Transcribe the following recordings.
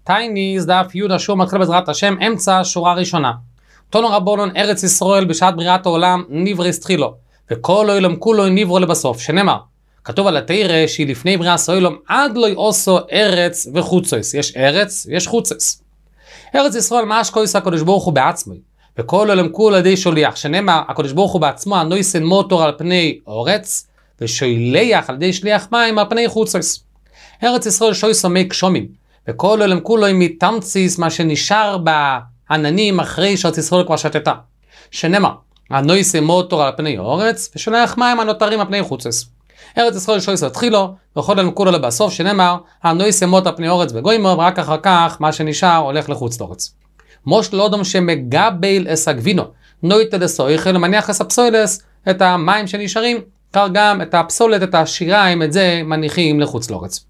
טייניז דף יהודה שור מתחיל בעזרת השם אמצע שורה ראשונה. תונו רבונון ארץ ישראל בשעת בריאת העולם נבריס תחילו וכל אוילם כולו נברו לבסוף שנאמר כתוב על התורה שהיא לפני בריאת העולם עד לא יעשו ארץ וחוצס. יש ארץ יש חוצס. ארץ ישראל מה השקויס הקדוש ברוך הוא בעצמו וכל אוילם כולו על ידי שליח שנאמר הקדוש ברוך הוא בעצמו הנויסן מוטור על פני אורץ ושולח על ידי שליח מים על פני חוצס. ארץ ישראל שויס מי גשומים וכל עולם כולו מתמציס מה שנשאר בעננים אחרי שארץ ישראל כבר שתתה. שנאמר, הנויסה מוטור על פני אורץ ושולח מים הנותרים על פני חוצס. ארץ ישראל שויס התחילו וכל עולם כולו לבסוף שנאמר, הנויסה מוטור על פני אורץ וגוימו ורק אחר כך מה שנשאר הולך לחוץ לאורץ. מוש לאודם שמגבל אס הגבינו, נויטה דסויכל למניח אס הפסולס את המים שנשארים, כך גם את הפסולת, את השיריים, את זה מניחים לחוץ לאורץ.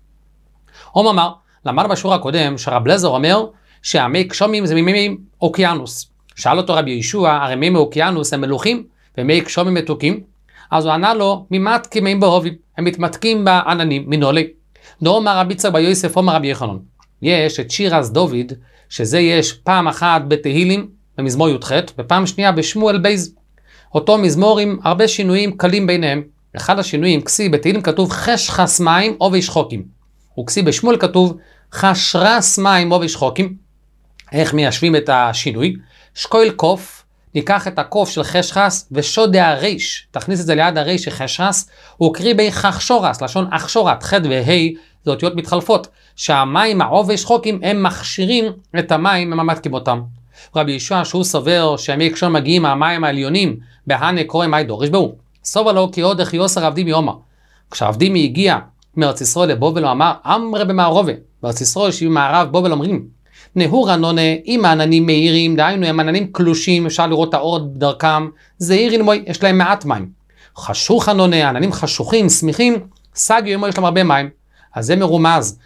אמר למד בשיעור הקודם שרב לזר אומר שהמי גשומים זה ממי אוקיינוס. שאל אותו רבי ישוע, הרי מי מאוקיינוס הם מלוכים ומי גשומים מתוקים? אז הוא ענה לו, ממתקים הם בהובים, הם מתמתקים בעננים, מנולי. דאמר רבי יצחק בר יוסף אומר רבי יוחנן. יש את שיר אז דוד, שזה יש פעם אחת בתהילים, במזמור י"ח, ופעם שנייה בשמואל בייז. אותו מזמור עם הרבה שינויים קלים ביניהם. אחד השינויים, כסי בתהילים כתוב חשכס מים או וישחוקים. וכסי בשמואל כתוב חשרס מים או וישחוקים. איך מיישבים את השינוי? שקויל קוף, ניקח את הקוף של חשכס ושודה הריש, תכניס את זה ליד הריש של חשכס, הוא קריא בי חשורס, לשון אכשורת, חד והי, זה אותיות מתחלפות, שהמים העוב וישחוקים הם מכשירים את המים, הם מתקים אותם. רבי ישוע שהוא סובר שהמי גשום מגיעים מהמים העליונים, בהנה קורא מי דורש בהו. סובר לו כי עוד יוסר עבדימי אומר. כשעבדימי הגיע מארץ ישראל לבובל הוא אמר אמרה במערובה. בארץ ישראל שבמערב בובל אומרים נהור ענונה עם העננים מהירים, דהיינו הם עננים קלושים, אפשר לראות את האור בדרכם, זעירין מוי, יש להם מעט מים. חשוך ענונה, עננים חשוכים, סמיכים, סגי מוי, יש להם הרבה מים. אז זה מרומז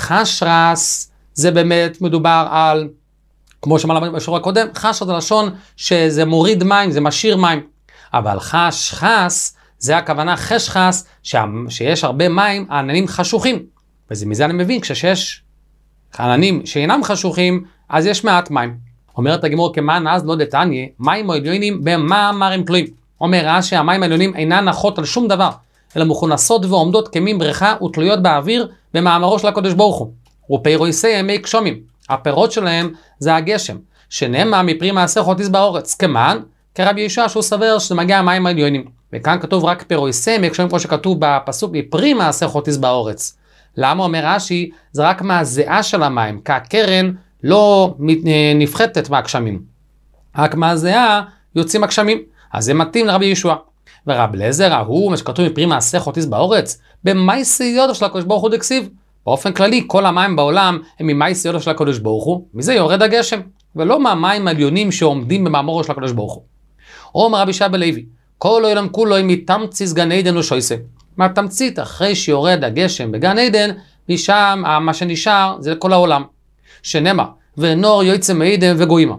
שחשרס זה באמת מדובר על, כמו שאמרנו בשיעור הקודם, חשרס זה לשון שזה מוריד מים, זה משאיר מים. אבל חשכס זה הכוונה חשכס, שיש הרבה מים, העננים חשוכים. ומזה אני מבין, כשיש עננים שאינם חשוכים, אז יש מעט מים. אומרת הגמור כמאן אז לא דתניא, מים העליונים במאמר הם תלויים. אומר רש"י, המים העליונים אינן נחות על שום דבר, אלא מכונסות ועומדות כמין בריכה ותלויות באוויר במאמרו של הקדוש ברוך הוא. ופירוסי מי גשומים. הפירות שלהם זה הגשם, שנאמר מפרי מעשה חוטיס באורץ. כמאן, כרבי ישוע שהוא סבר שזה מגיע המים העליונים. וכאן כתוב רק פירוסי מי גשומים כמו שכתוב בפסוק מפרי מעשה חוטיס באורץ. למה אומר רש"י? זה רק מהזיעה של המים, כי הקרן לא נפחתת מהגשמים. רק מהזיעה יוצאים הגשמים. אז זה מתאים לרבי ישוע. ורב לזר ההוא, מה שכתוב מפרי מעשה חוטיס באורץ, במייסי יודו של הקדוש ברוך הוא דכסיב. באופן כללי, כל המים בעולם הם ממייסי יודו של הקדוש ברוך הוא, מזה יורד הגשם, ולא מהמים העליונים שעומדים במאמרו של הקדוש ברוך הוא. אומר רבי שבא לוי, כל העולם כולו מתמציס גן עדן ושויסה. מהתמצית אחרי שיורד הגשם בגן עדן, משם מה שנשאר זה כל העולם. שנאמר, ונור יוצא מעדן וגוימה.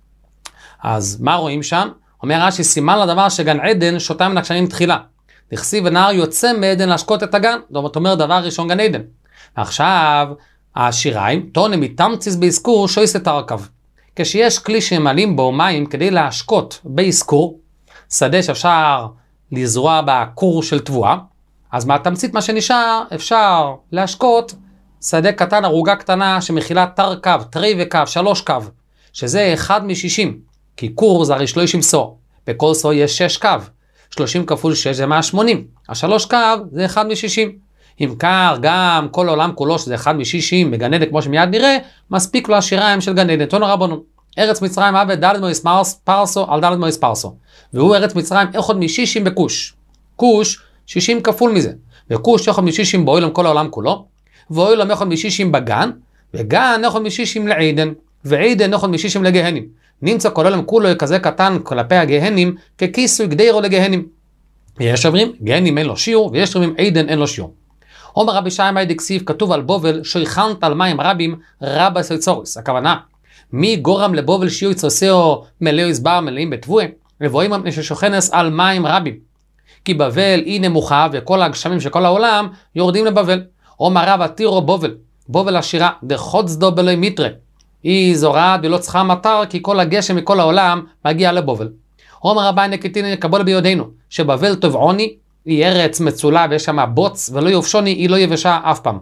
אז מה רואים שם? אומר רש"י, סימן לדבר שגן עדן שותה מן הגשמים תחילה. דכסיב ונהר יוצא מעדן להשקות את הגן. זאת אומרת דבר ראשון גן עדן. עכשיו השיריים, תונה מתמציס באזכור שויס את הרכב. כשיש כלי שמעלים בו מים כדי להשקות באזכור, שדה שאפשר לזרוע בקור של תבואה, אז מהתמצית מה שנשאר אפשר להשקות שדה קטן, ערוגה קטנה שמכילה תר קו, תרי וקו, 3 קו, שזה 1 מ-60, כי קור זה הרי 30 סור, בכל סור יש 6 קו, 30 כפול 6 זה 180, ה-3 קו זה 1 מ-60, אם כך גם כל העולם כולו שזה 1 מ-60 בגן עדן כמו שמיד נראה, מספיק לו השיריים של גן עדן. תנו רבנו, ארץ מצרים עבד ד' מויס פרסו על ד' מויס פרסו, והוא ארץ מצרים 1 מ-60 בכוש, כוש 60 כפול מזה, וכוש 1 מ-60 באוילם כל העולם כולו, ואוילם 1 מ-60 בגן, וגן 1 מ-60 לעדן, ועדן 1 מ-60 לגהנים. נמצא כל העולם כולו כזה קטן כלפי הגהנים, ככיסוי גדירו לגהנים. יש אומרים, גהנים אין לו שיעור, ויש אומרים, עדן אין לו שיעור. אומר רבי שמעי דכסיב, כתוב על בובל, שויכנת על מים רבים, רבה סויצוריס. הכוונה, מי גורם לבובל שיעור יצרסאו מלאו יסבר מלאים בתבואה, ובואים מפני ששוכנס על מים רבים. כי בבל היא נמוכה, וכל הגשמים של כל העולם יורדים לבבל. אומר רב עתירו בובל, בובל השירה, דחוצדו בלוי מיטרה. היא זורעת ולא צריכה מטר, כי כל הגשם מכל העולם מגיע לבובל. אומר רבי נקטין קבול ביודענו, שבבל טבעוני היא ארץ מצולה ויש שם בוץ, ולא יובשוני, היא לא יבשה אף פעם.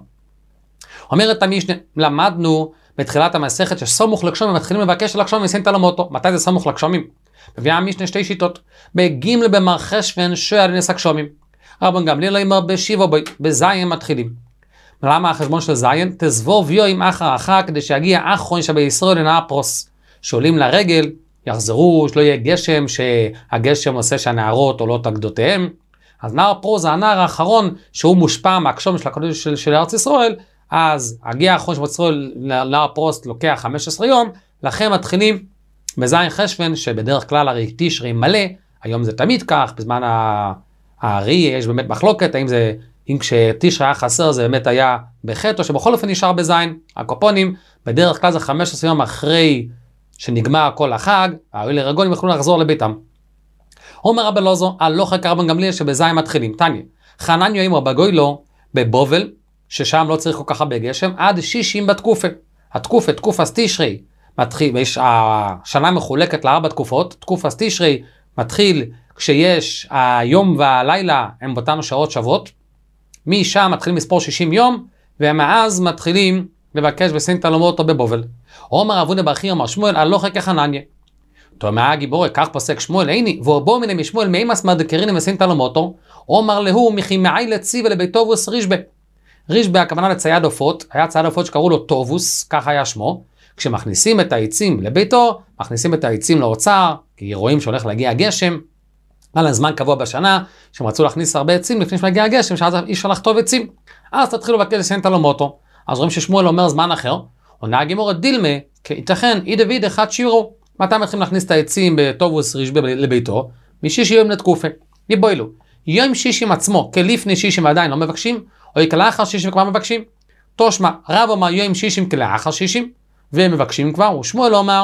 אומרת המשנה, למדנו בתחילת המסכת שסמוך לגשומים, מתחילים לבקש לגשומים וסין תלמותו. מתי זה סמוך לגשומים? מביאה המשנה שתי שיטות. בגימל במרחשוון שועל נס הגשומים. רבן גמליאל אומר בשיבו בזין מתחילים. למה החשבון של זין? תזבור ויום אחר אחר, כדי שיגיע אחרון שבישראל לנהר פרוס. שעולים לרגל, יחזרו, שלא יהיה גשם, שהגשם עושה שהנערות עולות על גדותיהם. אז נהר פרוס זה הנהר האחרון שהוא מושפע מהגשום של הקודש של ארץ ישראל. אז הגיע האחרון שבישראל לנהר פרוס לוקח 15 יום, לכן מתחילים בזין חשבן, שבדרך כלל הרי תשרי מלא, היום זה תמיד כך, בזמן הארי יש באמת מחלוקת, האם זה, אם כשתשרי היה חסר זה באמת היה בחטא, או שבכל אופן נשאר בזין. הקופונים, בדרך כלל זה 15 יום אחרי שנגמר כל החג, האלה רגולים יכולים לחזור לביתם. אומר רבי אלעזר, הלוך רבן גמליאל שבזין מתחילים. תניא, חנניה עם רבי גוילו בבובל, ששם לא צריך כל כך הרבה גשם, עד 60 בתקופה. התקופה, תקופת תשרי, מתחיל, השנה מחולקת לארבע תקופות. תקופת תשרי מתחיל כשיש היום והלילה הם באותנו שעות שוות. משם מתחילים לספור 60 יום, ומאז מתחילים לבקש בסין תלמותו בבובל. אומר אבונה בר חייא אמר שמואל, הלוך כחנניה. תאמר הגיבורי, כך פוסק שמואל, איני, ובוא מיני משמואל מאימס מדקרינים בסין תלמותו, אומר להו מחימאי לציבה לביתובוס רישבה. רישבה הכוונה לצייד עופות, היה צייד עופות שקראו לו טובוס, כך היה שמו. כשמכניסים את העצים לביתו, מכניסים את העצים לאוצר, כי רואים שהולך להגיע גשם, על הזמן קבוע בשנה, שהם רצו להכניס הרבה עצים לפני שמגיע הגשם, שאז אי אפשר לכתוב עצים. אז תתחילו לבקש לסין תלמותו. אז רואים ששמואל אומר זמן אחר, עונה הגימורת דילמה, כי ייתכן, אי דוד אחד שירו. מתי מתחילים להכניס את העצים בטובוס רישבה לביתו? משישי יום לתקופה. יבוילו, יום שישים עצמו, כלפני שישים עדיין לא מבקשים, או כלאחר שישים כבר מבקשים. תושמע, רב אומר יום שישים כלאחר שישים, והם מבקשים כבר, ושמואל אומר,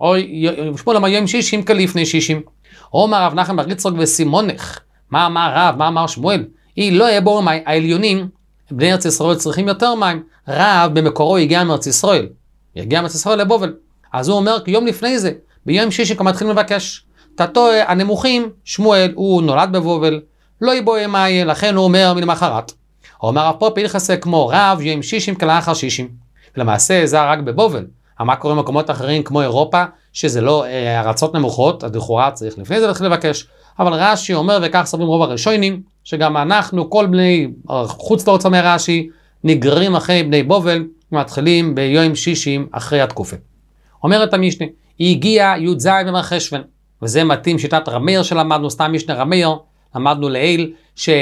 שמואל אומר יום שישים כלפני שישים. אומר רב נחמן בר יצחק וסימונך, מה אמר רב, מה אמר שמואל? היא לא יהיה בור מים, העליונים, בני ארץ ישראל צריכים יותר מים. רב במקורו הגיע מארץ ישראל, יגיע מארץ ישראל לבובל. אז הוא אומר, יום לפני זה, ביום שישי כבר מתחילים לבקש. תתו הנמוכים, שמואל הוא נולד בבובל, לא יבוא מים, לכן הוא אומר מלמחרת. הוא אומר רב פה פילחסה כמו רב, יום שישים כלאחר שישים. ולמעשה זה רק בבובל. מה קורה במקומות אחרים כמו אירופה, שזה לא ארצות נמוכות, אז לכאורה צריך לפני זה להתחיל לבקש. אבל רש"י אומר, וכך סוברים רוב הראשונים, שגם אנחנו, כל בני, חוץ לארץ מרש"י, נגררים אחרי בני בובל, מתחילים ביום שישים אחרי התקופה. אומרת המשנה, היא הגיעה י"ז במרחשוון, וזה מתאים שיטת רמייר שלמדנו, סתם משנה רמייר, למדנו לעיל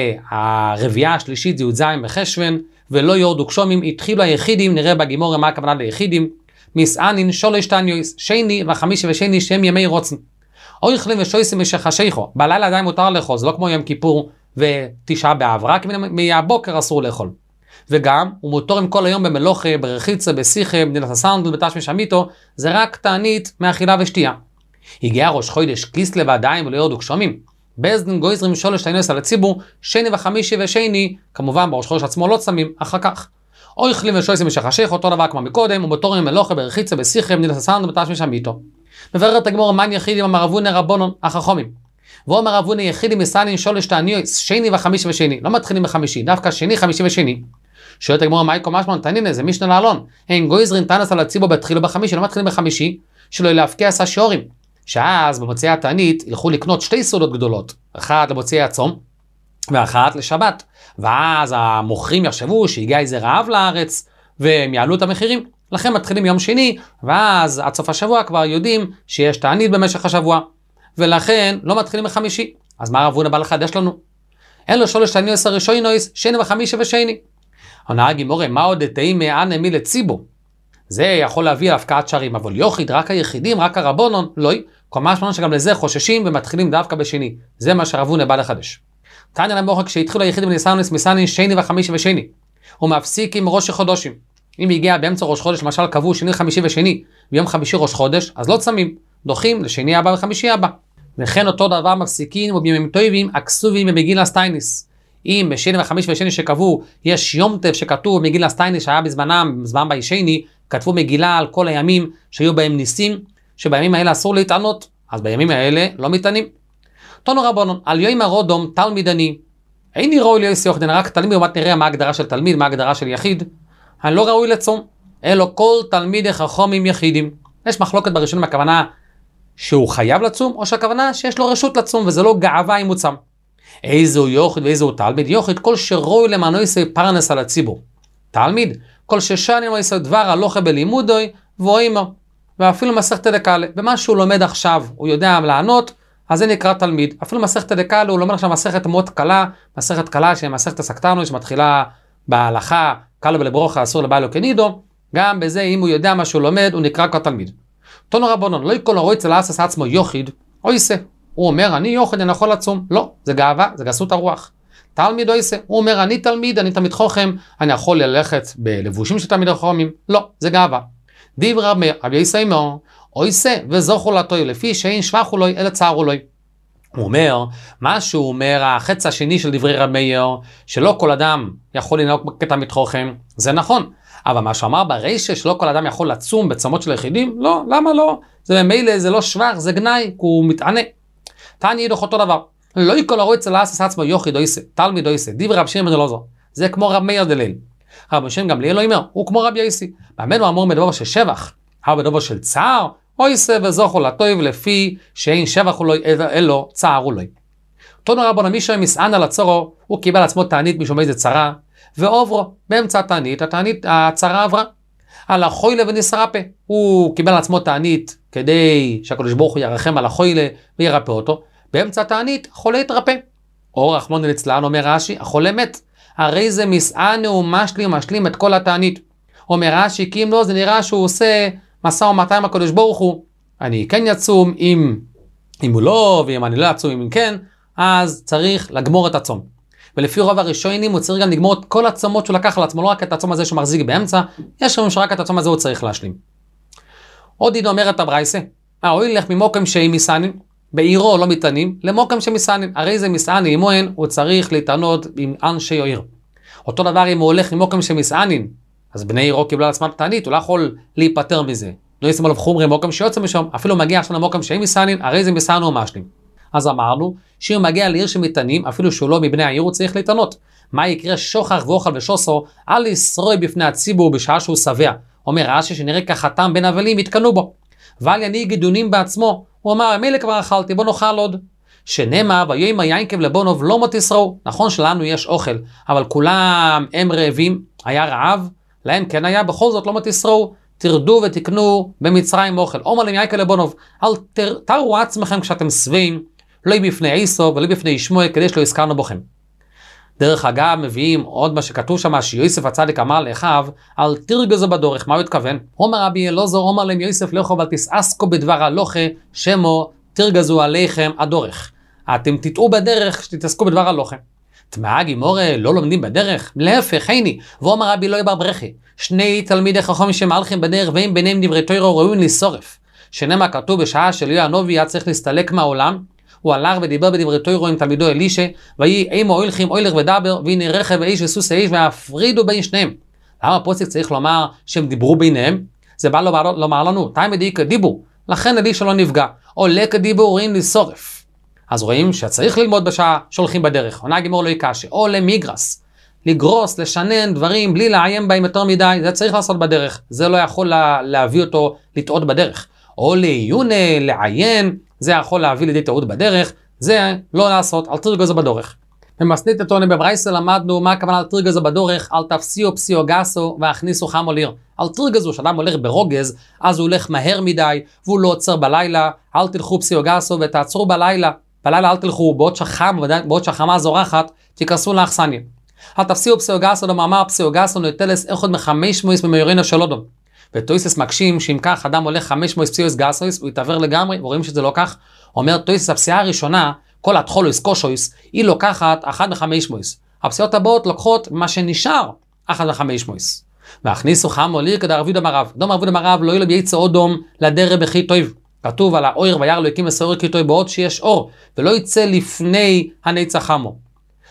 שהרביעה השלישית זה י"ז בחשוון, ולא יורדו גשומים, התחילו היחידים, נראה בגימורה מה הכוונה ליחידים, מסענין שולש תניוס, שני וחמישי ושני שהם ימי רוצן. אויכלים ושויסים משחשיכו, בלילה עדיין מותר לאכול, זה לא כמו יום כיפור ותשעה באב, רק מהבוקר אסור לאכול. וגם, הוא מותר עם כל היום במלוכה, ברחיצה, בשיחה, בנילת הסנדל, בתשמיש המיתו, זה רק תענית מאכילה ושתייה. הגיע ראש חודש כיסלו ועדיין ולא יורדו גשומים. באזדין גויזרים שולש תניוס על הציבור, שני וחמישי ושני, כמובן בראש חודש עצמו לא צמים, אחר כך. אויכלים ושויסים משחשיכו, אותו דבר כמו מקודם, ומותר עם מלוכה, ברחיצה, בשיחה, בנילת הסנדל, בתשמיש המיתו. מבארת הגמור מן יחידים אמר רבונה רבונון החכמים. ואומר רבונה יחידים מסענין שולש תניוס, שני וחמישי ושני. לא מתחילים בחמישי, דווקא שני, חמישי ושני. שואלת הגמור מייקו משמעון תנינא זה משנה לעלון. אין גויזרין תנס על הציבור בתחילו בחמישי, לא מתחילים בחמישי, שלא להפקיע עשה שיעורים. שאז במוצאי התענית ילכו לקנות שתי סעודות גדולות, אחת למוצאי הצום ואחת לשבת. ואז המוכרים יחשבו שהגיע איזה רעב לארץ והם יעלו את המחירים. לכן מתחילים יום שני, ואז עד סוף השבוע כבר יודעים שיש תענית במשך השבוע, ולכן לא מתחילים בחמישי. אז מה רבונה בא לחדש לנו? אין לו שולש תניוס הראשונויס, שני וחמישי ושני. עונה הגימורה, מה עוד תהים מאנה מי לציבו? זה יכול להביא להפקעת שערים, אבל יוחיד, רק היחידים, רק הרבונון, לא, כל משמעון שגם לזה חוששים ומתחילים דווקא בשני. זה מה שרבונה בא לחדש. תניא למוחק כשהתחילו היחידים בניסנוס מסנין שני וחמישי ושני. הוא מפסיק עם ראש חודשים. אם הגיע באמצע ראש חודש, למשל קבעו שני, חמישי ושני, ביום חמישי ראש חודש, אז לא צמים, דוחים לשני הבא וחמישי הבא. וכן אותו דבר מפסיקים ובימים טובים, אקסובים ובגילה סטייניס. אם בשני וחמיש ושני שקבעו, יש יום טף שכתוב מגילה סטייני שהיה בזמנם בישני, כתבו מגילה על כל הימים שהיו בהם ניסים, שבימים האלה אסור להתענות, אז בימים האלה לא מתענים. תנו רבונון, על יום הרודום תלמידני, איני ראוי ליוס יוחדן, רק תלמיד, ומת נראה מה ההגדרה של תלמיד, מה ההגדרה של יחיד, אני לא ראוי לצום, אלו כל תלמידי חכמים יחידים. יש מחלוקת בראשונים, הכוונה שהוא חייב לצום, או שהכוונה שיש לו רשות לצום, וזה לא גאווה אם הוא צם. איזו יוחד ואיזו תלמיד, יוחד כל שראוי למענו יעשה פרנס על הציבור. תלמיד, כל ששנים יעשה דבר הלוכה בלימודוי, ואוימו, ואפילו מסכת דקאלה, במה שהוא לומד עכשיו, הוא יודע לענות, אז זה נקרא תלמיד. אפילו מסכת דקאלה, הוא לומד עכשיו מסכת מאוד קלה, מסכת קלה שהיא מסכת הסקטרנו, שמתחילה בהלכה, קלו ולברוכה, אסור לבעלו כנידו, גם בזה, אם הוא יודע מה שהוא לומד, הוא נקרא כתלמיד. תנו רבונון, לא יקול הרוי אצל לעשות עצמו יוחיד, או יסה. הוא אומר, אני יוחיד, אני יכול לצום. לא, זה גאווה, זה גסות הרוח. תלמיד או יסה. הוא אומר, אני תלמיד חוכם, אני יכול ללכת בלבושים של תלמיד חכמים. לא, זה גאווה. דיבר רבי יסה אמר, או יסה וזוכו לתוי, לפי שאין שבחו לו, אלא צערו לו. הוא אומר, מה שהוא אומר, החץ השני של דברי רבי מאיר, שלא כל אדם יכול לנהוג כתלמיד חכם, זה נכון. אבל מה שאמר ברישא שלא כל אדם יכול לצום בצומות של היחידים, לא, למה לא? זה ממילא, זה לא שבח, זה גנאי, כי הוא מתענה. תעני ידוך אותו דבר. לא יקול הרוי אצל לעשות עצמו יוחיד או יסה, תלמיד או יסה, דיבר רב שמעון בן אלעזר. זה כמו רב מאיר דליל. רב שמעון גמליאל לא אומר, הוא כמו רבי יוסי. באמת הוא אמור מדבר של שבח, אבל בדבר של צער, או יסה וזוכו לטוב לפי שאין שבח הוא לא אלו, צער הוא לא. תנו רבון, מי שמסען על הצורו, הוא קיבל עצמו תענית משום איזה צרה, ועוברו, באמצע התענית, הצרה עברה. על החוילה ונסרפה, הוא קיבל עצמו תענית כדי שהקדוש ברוך הוא ירחם על החוילה וירפא אותו. באמצע התענית, החולה יתרפא. אור רחמנא ליצלן, אומר רש"י, החולה מת. הרי זה מסענה ומשלים את כל התענית. אומר רש"י, כי אם לא, זה נראה שהוא עושה משא ומתן עם הקדוש ברוך הוא. אני כן יצום, אם הוא לא, ואם אני לא יצום, אם כן, אז צריך לגמור את הצום. ולפי רוב הראשונים הוא צריך גם לגמור את כל הצומות שהוא לקח על עצמו, לא רק את הצום הזה שמחזיק באמצע, יש לנו שרק את הצום הזה הוא צריך להשלים. עוד עידו אומרת הברייסה, הוא ילך ממוקם שהיא מסענים, בעירו לא מתענים, למוקם שמסענים, הרי זה מסעני עמוהן, הוא צריך להתענות עם אנשי עיר. אותו דבר אם הוא הולך ממוקם שמסענים, אז בני עירו קיבלו על עצמם תענית, הוא לא יכול להיפטר מזה. לא ישים עליו חומרי מוקם שיוצא משם, אפילו מגיע עכשיו למוקם שהיא מסענים, הרי זה מסענו ומשלים. אז אמרנו, שאם מגיע לעיר שמתענים, אפילו שהוא לא מבני העיר, הוא צריך להתענות. מה יקרה שוכח ואוכל ושוסו, אל ישרוי בפני הציבור בשעה שהוא שבע. אומר רש"י שנראה כחתם בין אבלים, יתקנו בו. ואל ינהיג גדונים בעצמו, הוא אמר, מילא כבר אכלתי, בוא נאכל עוד. שנאמר, ויאמר יעקב לבונוב לא מות ישרעו. נכון שלנו יש אוכל, אבל כולם הם רעבים, היה רעב, להם כן היה, בכל זאת לא מות ישרעו. תרדו ותקנו במצרים אוכל. אומר להם יעקב לבונוב, אל תראו עצמכם כשאתם שבעים, לא בפני עשו ולא בפני שמואל, כדי שלא הזכרנו בכם. דרך אגב, מביאים עוד מה שכתוב שם, שיוסף הצדיק אמר לאחיו, אל תרגזו בדורך. מה הוא התכוון? אומר רבי אלעזר, אומר להם יוסף לאחיו, אל תסעסקו בדבר הלוכה, שמו תרגזו עליכם הדורך. אתם תטעו בדרך שתתעסקו בדבר הלוכה. תמאה גימורה לא לומדים בדרך? להפך, היני. ואומר רבי אלוהי בר ברכי, שני תלמידי חכמים שמהלכים בדרך, ואם ביניהם דברי תורה ראויים לשורף. שנאמר כתוב בשעה שאליה הנביא היה צריך להסתלק מהעולם, הוא הלך ודיבר בדברי תורה עם תלמידו אלישע, ויהי אימו הולכים הולך ודבר, והנה רכב האיש וסוס האיש, והפרידו בין שניהם. למה הפוסק צריך לומר שהם דיברו ביניהם? זה בא לומר לנו, תאי מדאיכא דיבור, לכן אלישע לא נפגע, או לקא דיבורים לשורף. אז רואים שצריך ללמוד בשעה שהולכים בדרך, עונה גימור לא יקשה, או למיגרס, לגרוס, לשנן דברים בלי לעיין בהם יותר מדי, זה צריך לעשות בדרך, זה לא יכול להביא אותו לטעות בדרך. או לעיונה, לעיין, זה יכול להביא לידי טעות בדרך, זה לא לעשות, אל תרגזו בדורך. במסנית התורה בברייסה למדנו מה הכוונה אל תרגזו בדורך, אל תפסיעו פסיעו גסו והכניסו חמו ליר. אל תרגזו, שאדם הולך ברוגז, אז הוא הולך מהר מדי, והוא לא עוצר בלילה, אל תלכו פסיעו גסו ותעצרו בלילה. בלילה אל תלכו, בעוד שהחמה זורחת, תיכנסו לאכסניה. אל תפסיעו פסיעו גסו, למאמר פסיעו גסו נטלס אחד 500 במאירינו של אודום. וטויסס מקשים שאם כך אדם הולך 500 פסיעוס גסויס, הוא יתעבר לגמרי, ורואים שזה לא כך. אומר טויסס, הפסיעה הראשונה, כל התחולויס קושויס, היא לוקחת 1 ב-500. הפסיעות הבאות לוקחות מה שנשאר 1 ב-500. והכניסו חמו ליר כדי ערבי דמרב. דום ערבי דמרב לא ילב יצא אודום לדרה בכי טויב. כתוב על האויר וירא אלוהיקים לסעור כי טויב בעוד שיש אור, ולא יצא לפני הנצח חמו.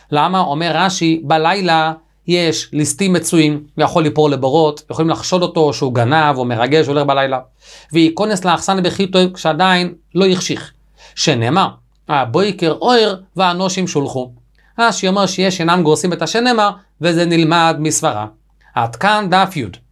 למה? אומר רש"י, בלילה יש ליסטים מצויים, ויכול ליפור לבורות, יכולים לחשוד אותו שהוא גנב או מרגש, הולך בלילה, וייכונס לאחסן בחיתו כשעדיין לא יחשיך. שנאמר, הבויקר אויר והאנושים שולחו. רש"י אומר שיש אינם גורסים את השנאמר, וזה נלמד מסברה. עד כאן דף י'.